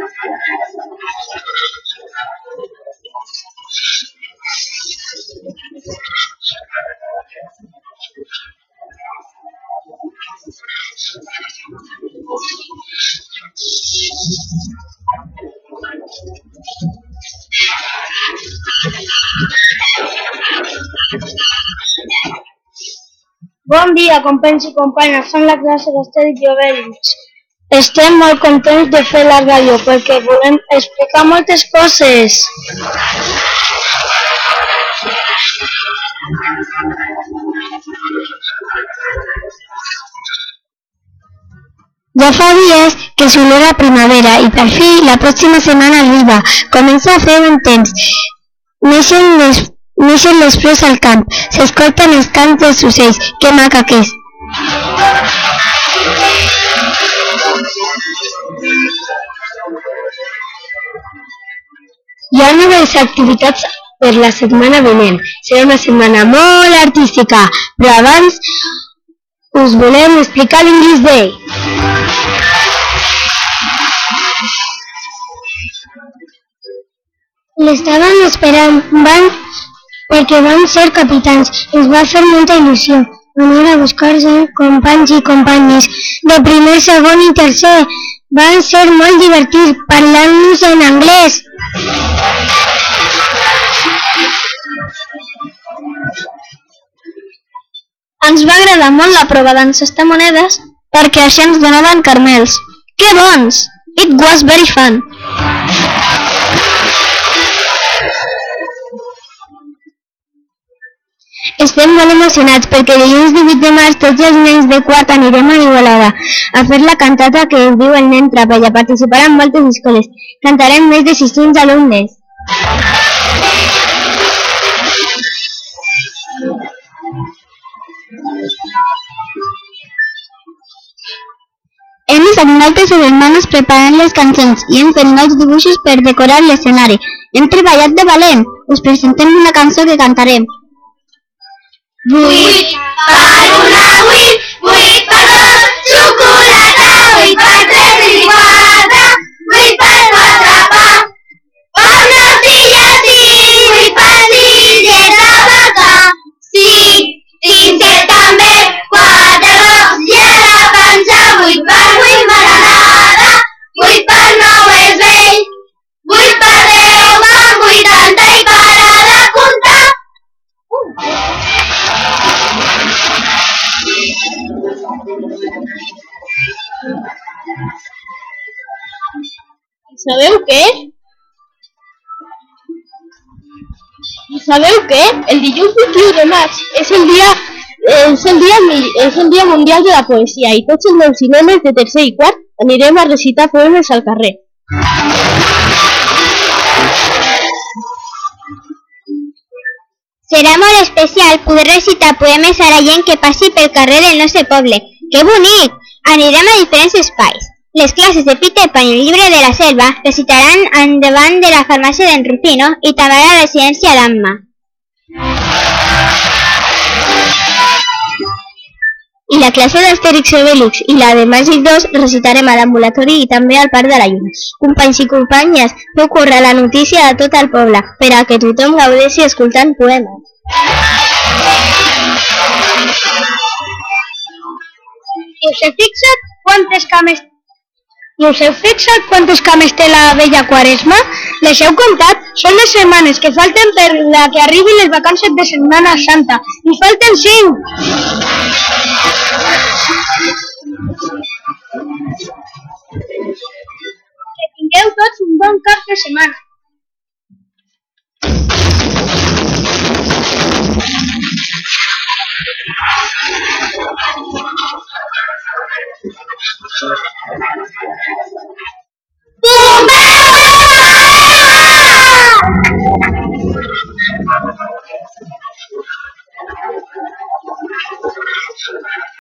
Bon dia, companys i companyes, som la classe d'Astèrix i Obèlix. Estem molt contents de fer la ràdio perquè volem explicar moltes coses. Ja fa dies que sona la primavera i per fi la pròxima setmana arriba. Comença a fer bon temps. Neixen les flors al camp. S'escolten els cants dels ocells. Que maca que és! Hi ha noves activitats per la setmana vinent. Serà una setmana molt artística, però abans us volem explicar l'English Day. L'estàvem esperant perquè van ser capitans. Ens va fer molta il·lusió anar a buscar-se companys i companyes de primer, segon i tercer. Van ser molt divertits parlant-nos en anglès. Ens va agradar molt la prova d'encestar monedes perquè així ens donaven caramels. Que bons! It was very fun. Estem molt emocionats perquè dilluns 18 de març tots els nens de quart anirem a Igualada a fer la cantata que es diu El nen trapa i a participar en moltes escoles. Cantarem més de 600 alumnes. Hem estat moltes setmanes preparant les cançons i hem fet nous dibuixos per decorar l'escenari. Hem treballat de valent. Us presentem una cançó que cantarem. 8 per 1, 8, 8 per 2, xocolata, 8 per 3 i 4, 8 per 4 pa, per natilla 5, 8 per 6 llet de vaca, 5, 7 també, 4 ous i a la panxa, 8 per 8 marinada, 8 per 9 és vell, 8 per 10 van 80 i para de comptar. ¿Sabeu què? El dilluns 21 de maig és el dia mundial de la poesia i tots els nens i nenes de tercer i quart anirem a recitar poemes al carrer. Serà molt especial poder recitar poemes a la gent que passi pel carrer del nostre poble. Que bonic! Anirem a diferents espais. Les classes de Peter Pan i el llibre de la selva recitaran endavant de la farmàcia d'en Rufino i també a la residència d'Amma. I la classe d'Astèrix i Obèlix i la de Màgic 2 recitarem a l'ambulatori i també al Parc de la Llum. Companys i companyes, feu córrer la notícia a tot el poble per a que tothom gaudeixi escoltant poemes. I us heu fixat quantes cames té la vella Quaresma? Les heu comptat? Són les setmanes que falten per la que arribin les vacances de Setmana Santa. I falten 5! Que tingueu tots un bon cap de setmana.